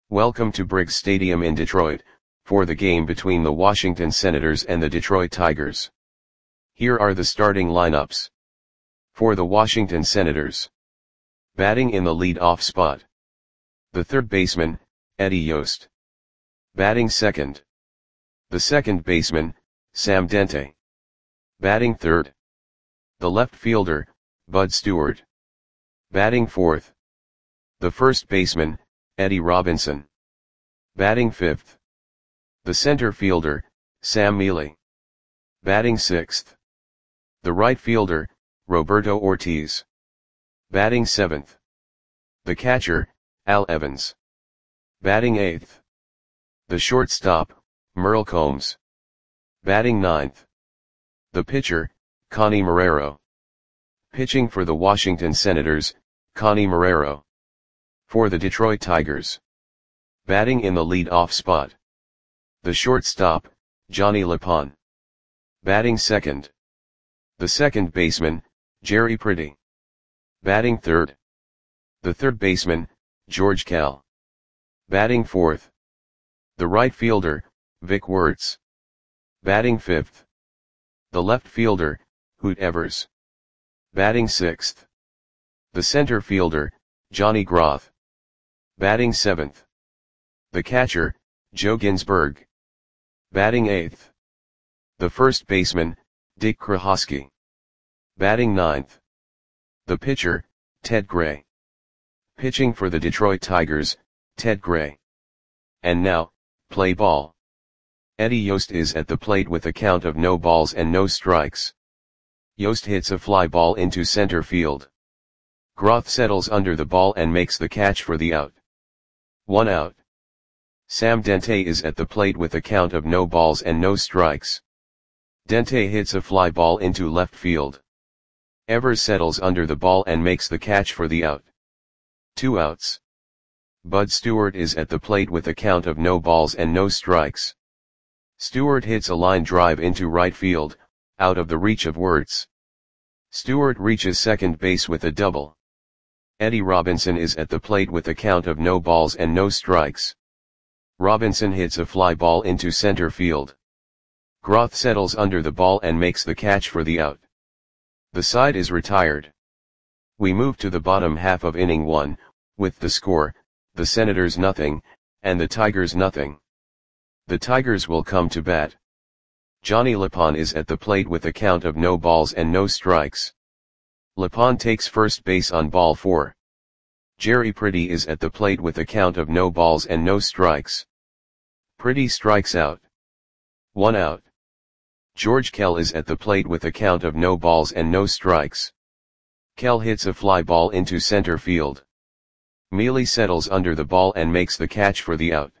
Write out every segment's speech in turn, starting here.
Welcome to Briggs Stadium in Detroit, for the game between the Washington Senators and the Detroit Tigers. Here are the starting lineups. For the Washington Senators. Batting in the lead-off spot. The third baseman, Eddie Yost. Batting second. The second baseman, Sam Dente. Batting third. The left fielder, Bud Stewart. Batting fourth. The first baseman, Eddie Robinson. Batting fifth. The center fielder, Sam Mele. Batting sixth. The right fielder, Roberto Ortiz. Batting seventh. The catcher, Al Evans. Batting eighth. The shortstop, Merle Combs. Batting ninth. The pitcher, Connie Marrero. Pitching for the Washington Senators, Connie Marrero. For the Detroit Tigers. Batting in the lead-off spot. The shortstop, Johnny LePon. Batting second. The second baseman, Jerry Pretty. Batting third. The third baseman, George Kell. Batting fourth. The right fielder, Vic Wertz. Batting fifth. The left fielder, Hoot Evers. Batting sixth. The center fielder, Johnny Groth. Batting seventh. The catcher, Joe Ginsberg. Batting eighth. The first baseman, Dick Krahoski. Batting ninth. The pitcher, Ted Gray. Pitching for the Detroit Tigers, Ted Gray. And now, play ball. Eddie Yost is at the plate with a count of no balls and no strikes. Yost hits a fly ball into center field. Groth settles under the ball and makes the catch for the out. 1 out. Sam Dente is at the plate with a count of no balls and no strikes. Dente hits a fly ball into left field. Evers settles under the ball and makes the catch for the out. 2 outs. Bud Stewart is at the plate with a count of no balls and no strikes. Stewart hits a line drive into right field, out of the reach of Wertz. Stewart reaches second base with a double. Eddie Robinson is at the plate with a count of no balls and no strikes. Robinson hits a fly ball into center field. Groth settles under the ball and makes the catch for the out. The side is retired. We move to the bottom half of inning 1, with the score, the Senators nothing, and the Tigers nothing. The Tigers will come to bat. Johnny LePon is at the plate with a count of no balls and no strikes. LePon takes first base on ball 4. Jerry Pretty is at the plate with a count of no balls and no strikes. Pretty strikes out. 1 out. George Kell is at the plate with a count of no balls and no strikes. Kell hits a fly ball into center field. Mele settles under the ball and makes the catch for the out.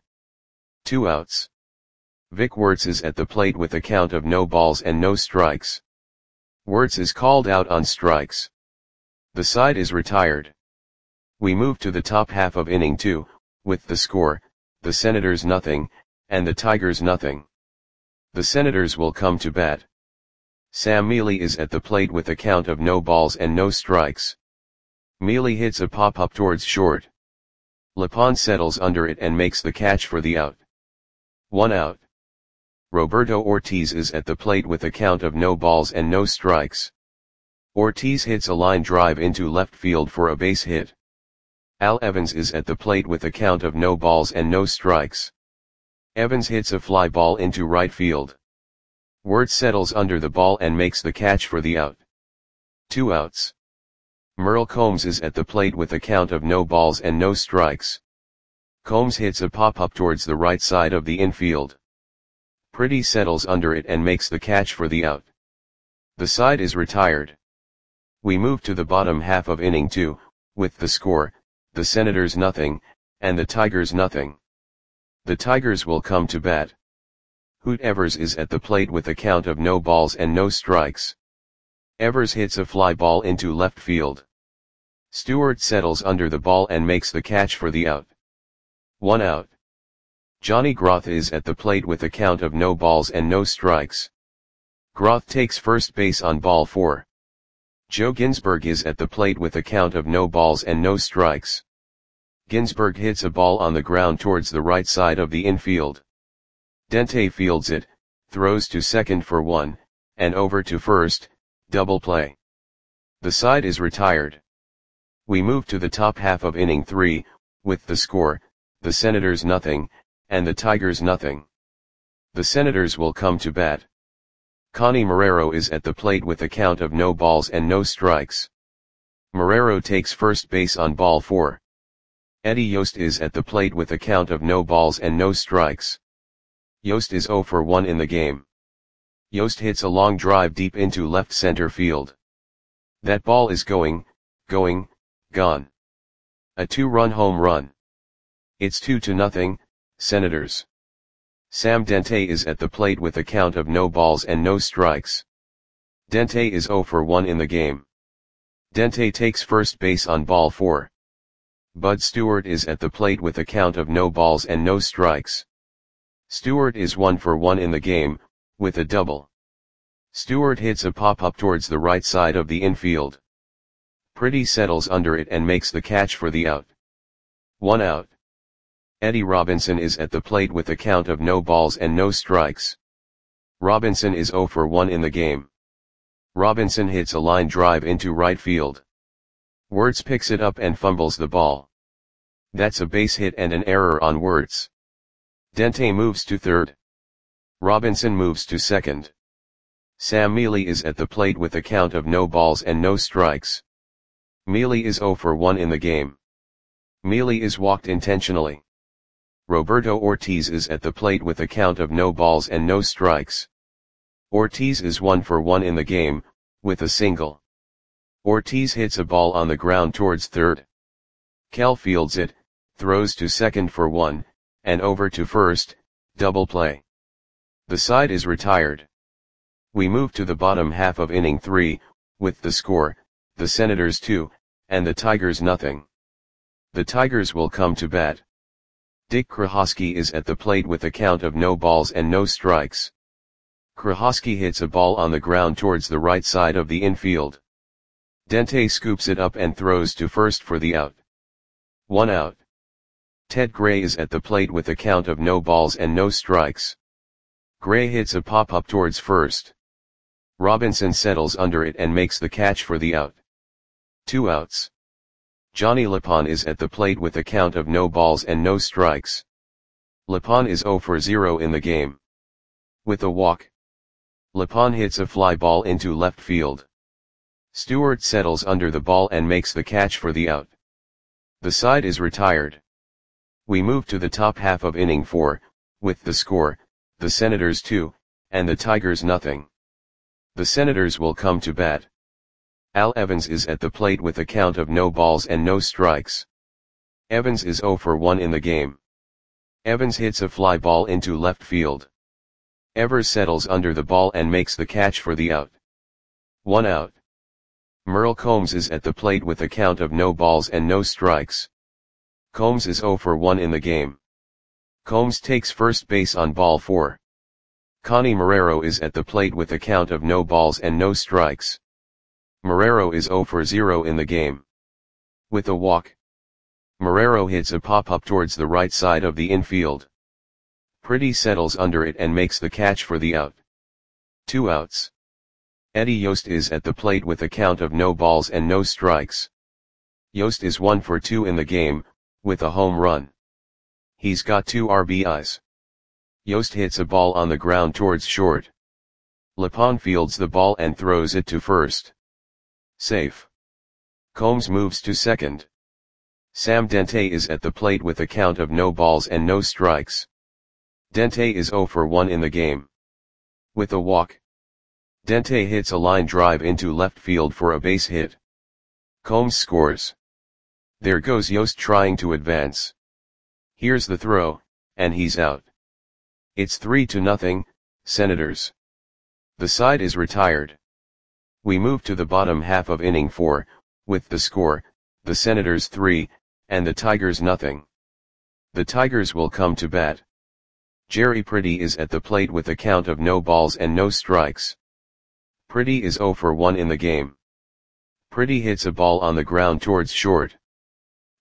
2 outs. Vic Wertz is at the plate with a count of no balls and no strikes. Wertz is called out on strikes. The side is retired. We move to the top half of inning 2, with the score, the Senators nothing, and the Tigers nothing. The Senators will come to bat. Sam Mele is at the plate with a count of no balls and no strikes. Mele hits a pop-up towards short. LePon settles under it and makes the catch for the out. 1 out. Roberto Ortiz is at the plate with a count of no balls and no strikes. Ortiz hits a line drive into left field for a base hit. Al Evans is at the plate with a count of no balls and no strikes. Evans hits a fly ball into right field. Wertz settles under the ball and makes the catch for the out. 2 outs. Merle Combs is at the plate with a count of no balls and no strikes. Combs hits a pop-up towards the right side of the infield. Pretty settles under it and makes the catch for the out. The side is retired. We move to the bottom half of inning 2, with the score, the Senators nothing, and the Tigers nothing. The Tigers will come to bat. Hoot Evers is at the plate with a count of no balls and no strikes. Evers hits a fly ball into left field. Stewart settles under the ball and makes the catch for the out. 1 out. Johnny Groth is at the plate with a count of no balls and no strikes. Groth takes first base on ball 4. Joe Ginsberg is at the plate with a count of no balls and no strikes. Ginsberg hits a ball on the ground towards the right side of the infield. Dente fields it, throws to second for 1, and over to first, double play. The side is retired. We move to the top half of inning 3, with the score, the Senators nothing, and the Tigers nothing. The Senators will come to bat. Connie Marrero is at the plate with a count of no balls and no strikes. Marrero takes first base on ball 4. Eddie Yost is at the plate with a count of no balls and no strikes. Yost is 0 for 1 in the game. Yost hits a long drive deep into left center field. That ball is gone. A 2-run home run. It's 2-0, Senators. Sam Dente is at the plate with a count of no balls and no strikes. Dente is 0 for 1 in the game. Dente takes first base on ball 4. Bud Stewart is at the plate with a count of no balls and no strikes. Stewart is 1 for 1 in the game, with a double. Stewart hits a pop-up towards the right side of the infield. Pretty settles under it and makes the catch for the out. 1 out. Eddie Robinson is at the plate with a count of no balls and no strikes. Robinson is 0 for 1 in the game. Robinson hits a line drive into right field. Wirtz picks it up and fumbles the ball. That's a base hit and an error on Wirtz. Dente moves to third. Robinson moves to second. Sam Mealy is at the plate with a count of no balls and no strikes. Mealy is 0 for 1 in the game. Mealy is walked intentionally. Roberto Ortiz is at the plate with a count of no balls and no strikes. Ortiz is 1 for 1 in the game, with a single. Ortiz hits a ball on the ground towards third. Kell fields it, throws to second for 1, and over to first, double play. The side is retired. We move to the bottom half of inning 3, with the score, the Senators 2, and the Tigers nothing. The Tigers will come to bat. Dick Krahosky is at the plate with a count of no balls and no strikes. Krahosky hits a ball on the ground towards the right side of the infield. Dente scoops it up and throws to first for the out. 1 out. Ted Gray is at the plate with a count of no balls and no strikes. Gray hits a pop-up towards first. Robinson settles under it and makes the catch for the out. 2 outs. Johnny Lapon is at the plate with a count of no balls and no strikes. Lapon is 0 for 0 in the game. With a walk. Lapon hits a fly ball into left field. Stewart settles under the ball and makes the catch for the out. The side is retired. We move to the top half of inning 4, with the score, the Senators 2, and the Tigers nothing. The Senators will come to bat. Al Evans is at the plate with a count of no balls and no strikes. Evans is 0 for 1 in the game. Evans hits a fly ball into left field. Evers settles under the ball and makes the catch for the out. 1 out. Merle Combs is at the plate with a count of no balls and no strikes. Combs is 0 for 1 in the game. Combs takes first base on ball 4. Connie Marrero is at the plate with a count of no balls and no strikes. Marrero is 0 for 0 in the game. With a walk. Marrero hits a pop-up towards the right side of the infield. Pretty settles under it and makes the catch for the out. 2 outs. Eddie Yost is at the plate with a count of no balls and no strikes. Yost is 1 for 2 in the game, with a home run. He's got 2 RBIs. Yost hits a ball on the ground towards short. Lapon fields the ball and throws it to first. Safe. Combs moves to second. Sam Dente is at the plate with a count of no balls and no strikes. Dente is 0 for 1 in the game. With a walk. Dente hits a line drive into left field for a base hit. Combs scores. There goes Yost trying to advance. Here's the throw, and he's out. It's 3-0, Senators. The side is retired. We move to the bottom half of inning 4, with the score, the Senators 3, and the Tigers nothing. The Tigers will come to bat. Jerry Pretty is at the plate with a count of no balls and no strikes. Pretty is 0 for 1 in the game. Pretty hits a ball on the ground towards short.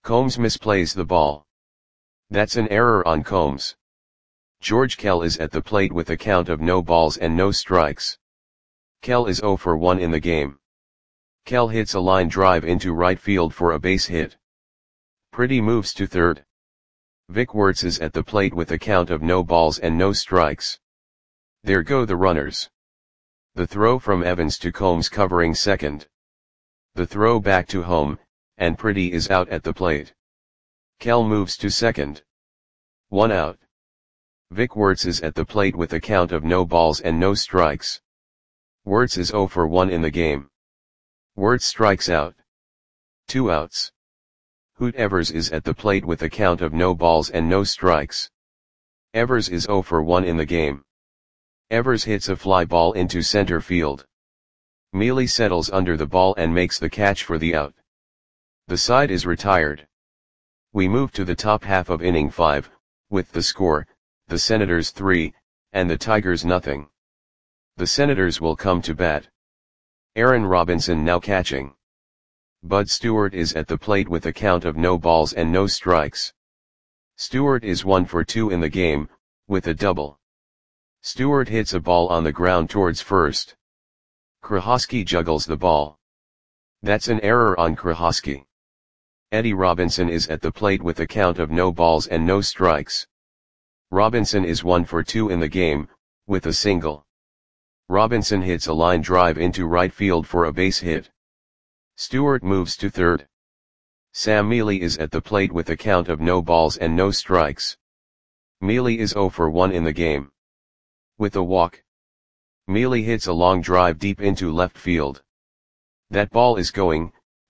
Combs misplays the ball. That's an error on Combs. George Kell is at the plate with a count of no balls and no strikes. Kell is 0 for 1 in the game. Kell hits a line drive into right field for a base hit. Pretty moves to third. Vic Wertz is at the plate with a count of no balls and no strikes. There go the runners. The throw from Evans to Combs covering second. The throw back to home, and Pretty is out at the plate. Kell moves to second. 1 out. Vic Wertz is at the plate with a count of no balls and no strikes. Wertz is 0 for 1 in the game. Wertz strikes out. 2 outs. Hoot Evers is at the plate with a count of no balls and no strikes. Evers is 0 for 1 in the game. Evers hits a fly ball into center field. Mealy settles under the ball and makes the catch for the out. The side is retired. We move to the top half of inning 5, with the score, the Senators 3, and the Tigers nothing. The Senators will come to bat. Aaron Robinson now catching. Bud Stewart is at the plate with a count of no balls and no strikes. Stewart is 1 for 2 in the game, with a double. Stewart hits a ball on the ground towards first. Krahosky juggles the ball. That's an error on Krahosky. Eddie Robinson is at the plate with a count of no balls and no strikes. Robinson is 1 for 2 in the game, with a single. Robinson hits a line drive into right field for a base hit. Stewart moves to third. Sam Mealy is at the plate with a count of no balls and no strikes. Mealy is 0 for 1 in the game. With a walk. Mealy hits a long drive deep into left field. That ball is gone.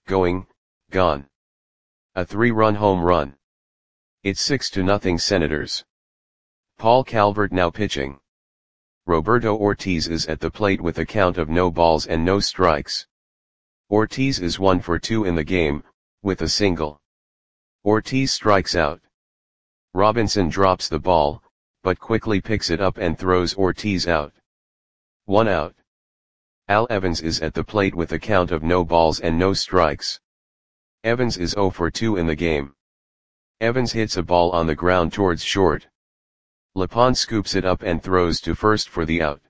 A 3-run home run. It's 6-0 Senators. Paul Calvert now pitching. Roberto Ortiz is at the plate with a count of no balls and no strikes. Ortiz is 1 for 2 in the game, with a single. Ortiz strikes out. Robinson drops the ball, but quickly picks it up and throws Ortiz out. 1 out. Al Evans is at the plate with a count of no balls and no strikes. Evans is 0 for 2 in the game. Evans hits a ball on the ground towards short. Lapon scoops it up and throws to first for the out.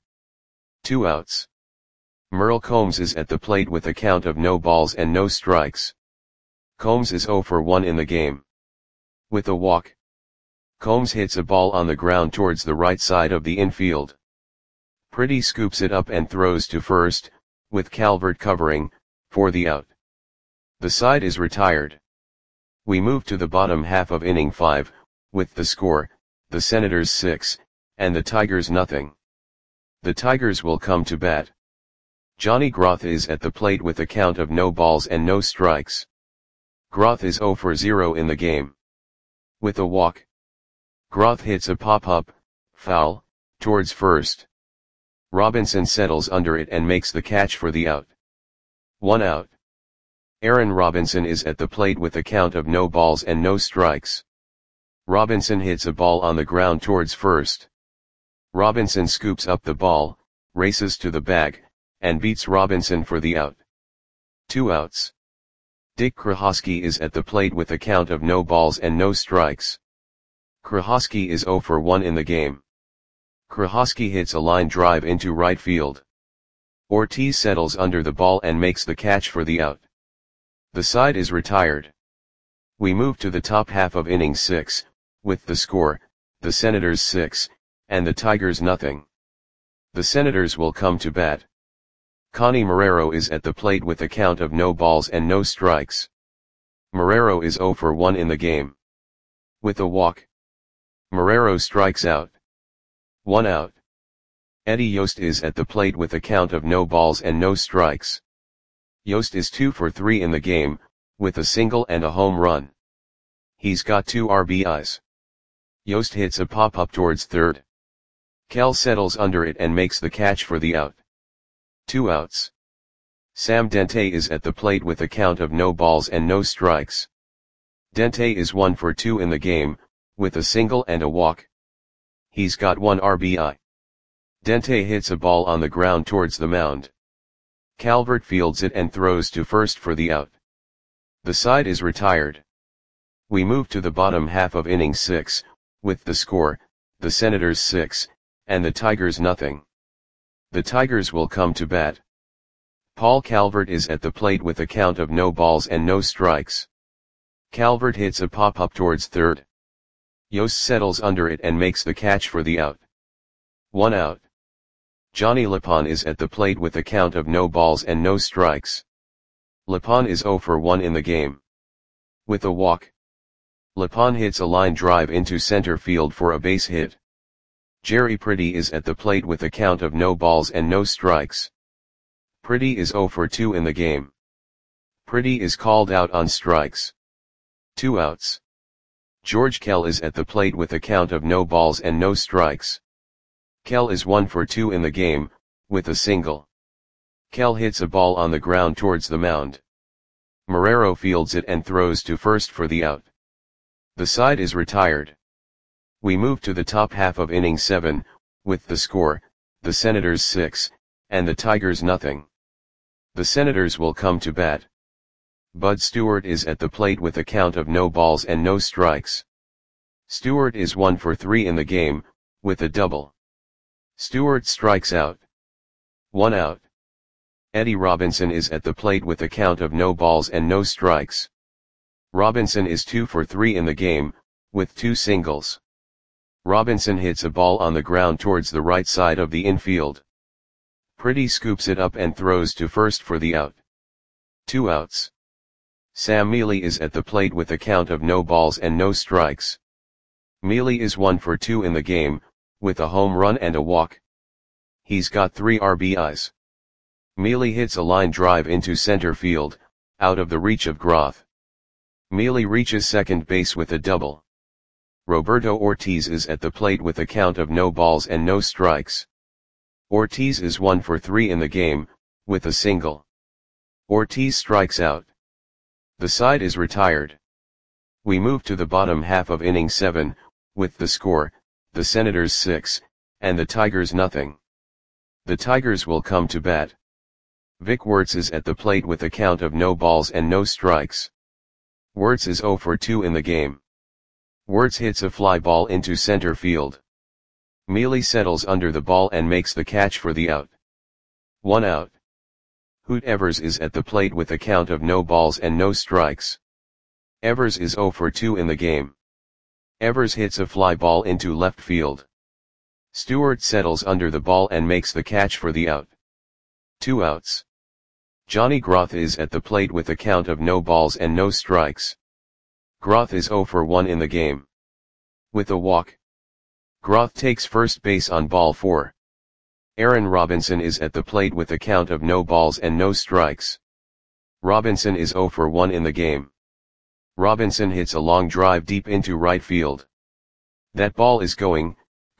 2 outs. Merle Combs is at the plate with a count of no balls and no strikes. Combs is 0 for 1 in the game. With a walk. Combs hits a ball on the ground towards the right side of the infield. Pretty scoops it up and throws to first, with Calvert covering, for the out. The side is retired. We move to the bottom half of inning 5, with the score, the Senators 6, and the Tigers nothing. The Tigers will come to bat. Johnny Groth is at the plate with a count of no balls and no strikes. Groth is 0 for 0 in the game. With a walk. Groth hits a pop-up, foul, towards first. Robinson settles under it and makes the catch for the out. 1 out. Aaron Robinson is at the plate with a count of no balls and no strikes. Robinson hits a ball on the ground towards first. Robinson scoops up the ball, races to the bag, and beats Robinson for the out. 2 outs. Dick Krahosky is at the plate with a count of no balls and no strikes. Krahosky is 0 for 1 in the game. Krahosky hits a line drive into right field. Ortiz settles under the ball and makes the catch for the out. The side is retired. We move to the top half of inning 6, with the score, the Senators 6, and the Tigers nothing. The Senators will come to bat. Connie Marrero is at the plate with a count of no balls and no strikes. Marrero is 0 for 1 in the game. With a walk. Marrero strikes out. 1 out. Eddie Yost is at the plate with a count of no balls and no strikes. Yost is 2 for 3 in the game, with a single and a home run. He's got 2 RBIs. Yost hits a pop-up towards third. Kell settles under it and makes the catch for the out. 2 outs. Sam Dente is at the plate with a count of no balls and no strikes. Dente is 1 for 2 in the game, with a single and a walk. He's got 1 RBI. Dente hits a ball on the ground towards the mound. Calvert fields it and throws to first for the out. The side is retired. We move to the bottom half of inning 6, with the score, the Senators 6, and the Tigers nothing. The Tigers will come to bat. Paul Calvert is at the plate with a count of no balls and no strikes. Calvert hits a pop-up towards third. Yost settles under it and makes the catch for the out. 1 out. Johnny Lapon is at the plate with a count of no balls and no strikes. Lapon is 0 for 1 in the game. With a walk, Lapon hits a line drive into center field for a base hit. Jerry Pretty is at the plate with a count of no balls and no strikes. Pretty is 0 for 2 in the game. Pretty is called out on strikes. 2 outs. George Kell is at the plate with a count of no balls and no strikes. Kell is 1 for 2 in the game, with a single. Kell hits a ball on the ground towards the mound. Marrero fields it and throws to first for the out. The side is retired. We move to the top half of inning 7, with the score, the Senators 6, and the Tigers nothing. The Senators will come to bat. Bud Stewart is at the plate with a count of no balls and no strikes. Stewart is 1 for 3 in the game, with a double. Stewart strikes out. 1 out. Eddie Robinson is at the plate with a count of no balls and no strikes. Robinson is 2 for 3 in the game, with 2 singles. Robinson hits a ball on the ground towards the right side of the infield. Pretty scoops it up and throws to first for the out. 2 outs. Sam Mealy is at the plate with a count of no balls and no strikes. Mealy is 1 for 2 in the game, with a home run and a walk. He's got 3 RBIs. Mealy hits a line drive into center field, out of the reach of Groth. Mealy reaches second base with a double. Roberto Ortiz is at the plate with a count of no balls and no strikes. Ortiz is 1 for 3 in the game, with a single. Ortiz strikes out. The side is retired. We move to the bottom half of inning 7, with the score, the Senators 6, and the Tigers nothing. The Tigers will come to bat. Vic Wertz is at the plate with a count of no balls and no strikes. Wertz is 0 for 2 in the game. Wertz hits a fly ball into center field. Mealy settles under the ball and makes the catch for the out. 1 out. Hoot Evers is at the plate with a count of no balls and no strikes. Evers is 0 for 2 in the game. Evers hits a fly ball into left field. Stewart settles under the ball and makes the catch for the out. 2 outs. Johnny Groth is at the plate with a count of no balls and no strikes. Groth is 0 for 1 in the game. With a walk, Groth takes first base on ball 4. Aaron Robinson is at the plate with a count of no balls and no strikes. Robinson is 0 for 1 in the game. Robinson hits a long drive deep into right field. That ball is gone.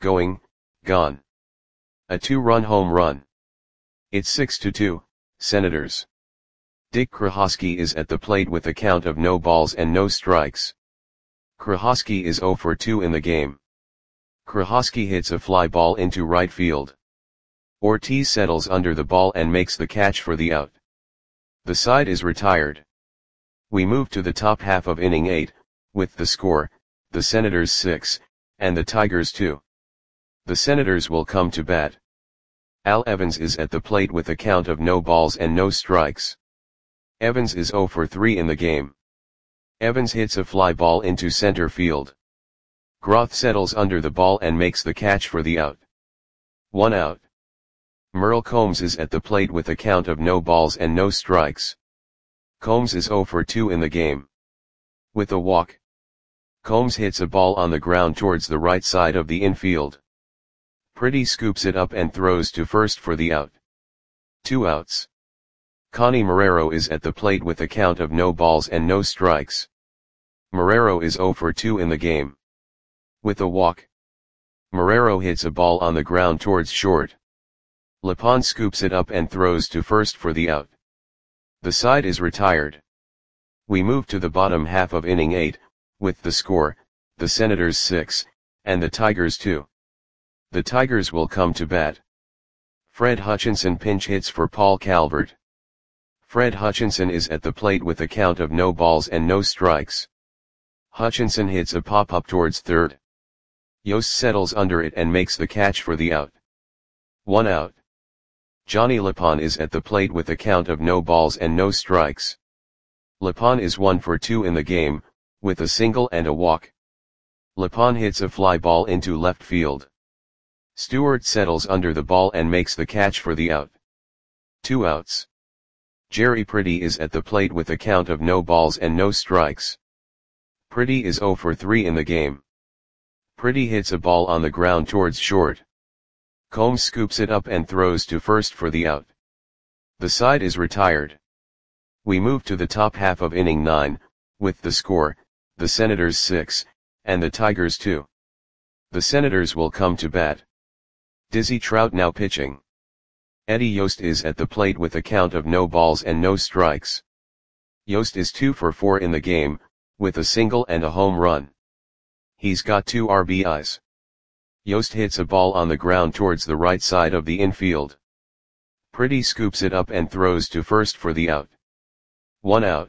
A 2-run home run. It's 6-2, Senators. Dick Krahosky is at the plate with a count of no balls and no strikes. Krahosky is 0 for 2 in the game. Krahosky hits a fly ball into right field. Ortiz settles under the ball and makes the catch for the out. The side is retired. We move to the top half of inning 8, with the score, the Senators 6, and the Tigers 2. The Senators will come to bat. Al Evans is at the plate with a count of no balls and no strikes. Evans is 0 for 3 in the game. Evans hits a fly ball into center field. Groth settles under the ball and makes the catch for the out. 1 out. Merle Combs is at the plate with a count of no balls and no strikes. Combs is 0 for 2 in the game. With a walk, Combs hits a ball on the ground towards the right side of the infield. Pretty scoops it up and throws to first for the out. 2 outs. Connie Marrero is at the plate with a count of no balls and no strikes. Marrero is 0 for 2 in the game. With a walk, Marrero hits a ball on the ground towards short. Lapon scoops it up and throws to first for the out. The side is retired. We move to the bottom half of inning 8, with the score, the Senators 6, and the Tigers 2. The Tigers will come to bat. Fred Hutchinson pinch hits for Paul Calvert. Fred Hutchinson is at the plate with a count of no balls and no strikes. Hutchinson hits a pop-up towards third. Yost settles under it and makes the catch for the out. 1 out. Johnny Lapon is at the plate with a count of no balls and no strikes. Lapon is 1 for 2 in the game, with a single and a walk. Lapon hits a fly ball into left field. Stewart settles under the ball and makes the catch for the out. 2 outs. Jerry Pretty is at the plate with a count of no balls and no strikes. Pretty is 0 for 3 in the game. Pretty hits a ball on the ground towards short. Combs scoops it up and throws to first for the out. The side is retired. We move to the top half of inning 9, with the score, the Senators 6, and the Tigers 2. The Senators will come to bat. Dizzy Trout now pitching. Eddie Yost is at the plate with a count of no balls and no strikes. Yost is 2 for 4 in the game, with a single and a home run. He's got 2 RBIs. Yost hits a ball on the ground towards the right side of the infield. Pretty scoops it up and throws to first for the out. 1 out.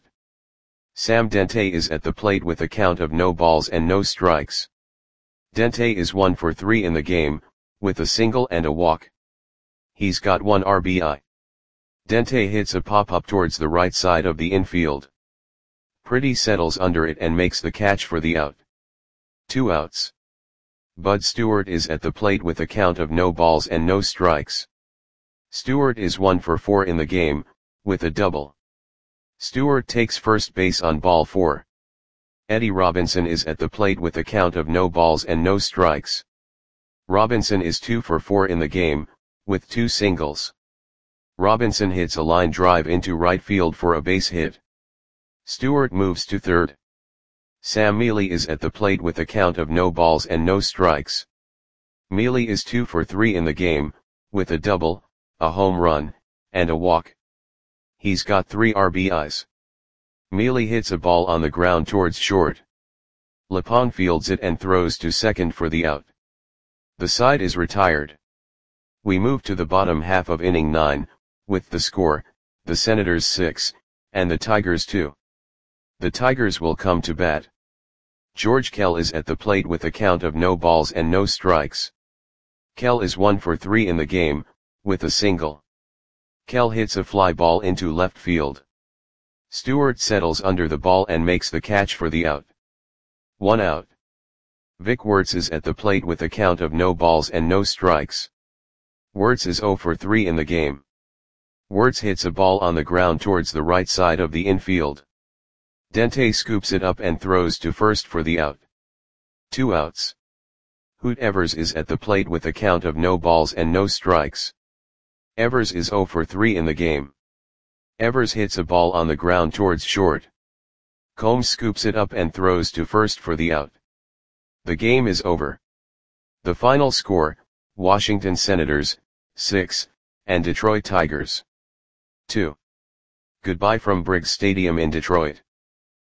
Sam Dente is at the plate with a count of no balls and no strikes. Dente is 1 for 3 in the game, with a single and a walk. He's got 1 RBI. Dente hits a pop-up towards the right side of the infield. Pretty settles under it and makes the catch for the out. 2 outs. Bud Stewart is at the plate with a count of no balls and no strikes. Stewart is 1 for 4 in the game, with a double. Stewart takes first base on ball 4. Eddie Robinson is at the plate with a count of no balls and no strikes. Robinson is 2 for 4 in the game, with 2 singles. Robinson hits a line drive into right field for a base hit. Stewart moves to third. Sam Mealy is at the plate with a count of no balls and no strikes. Mealy is 2 for 3 in the game, with a double, a home run, and a walk. He's got 3 RBIs. Mealy hits a ball on the ground towards short. Lapon fields it and throws to second for the out. The side is retired. We move to the bottom half of inning 9, with the score, the Senators 6, and the Tigers 2. The Tigers will come to bat. George Kell is at the plate with a count of no balls and no strikes. Kell is 1 for 3 in the game, with a single. Kell hits a fly ball into left field. Stewart settles under the ball and makes the catch for the out. 1 out. Vic Wertz is at the plate with a count of no balls and no strikes. Wertz is 0 for 3 in the game. Wertz hits a ball on the ground towards the right side of the infield. Dente scoops it up and throws to first for the out. 2 outs. Hoot Evers is at the plate with a count of no balls and no strikes. Evers is 0 for 3 in the game. Evers hits a ball on the ground towards short. Combs scoops it up and throws to first for the out. The game is over. The final score, Washington Senators, 6, and Detroit Tigers, 2. Goodbye from Briggs Stadium in Detroit.